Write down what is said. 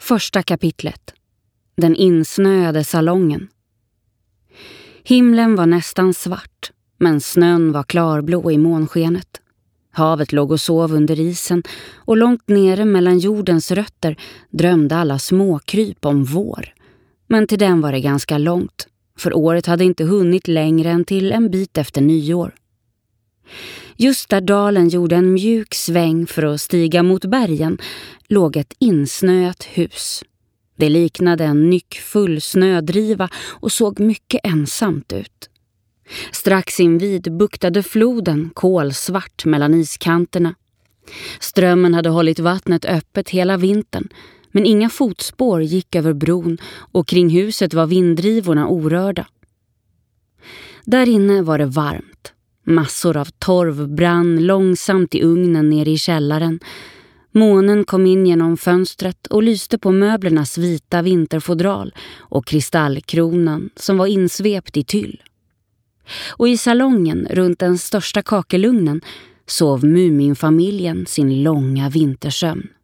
Första kapitlet. Den insnöade salongen. Himlen var nästan svart, men snön var klarblå i månskenet. Havet låg och sov under isen och långt nere mellan jordens rötter drömde alla småkryp om vår. Men till den var det ganska långt, för året hade inte hunnit längre än till en bit efter nyår. Just där dalen gjorde en mjuk sväng för att stiga mot bergen låg ett insnöat hus. Det liknade en nyckfull snödriva och såg mycket ensamt ut. Strax invid buktade floden kolsvart mellan iskanterna. Strömmen hade hållit vattnet öppet hela vintern, men inga fotspår gick över bron och kring huset var vinddrivorna orörda. Där inne var det varmt. Massor av torv brann långsamt i ugnen nere i källaren. Månen kom in genom fönstret och lyste på möblernas vita vinterfodral och kristallkronan som var insvept i tyll. Och i salongen runt den största kakelugnen sov Muminfamiljen sin långa vintersömn.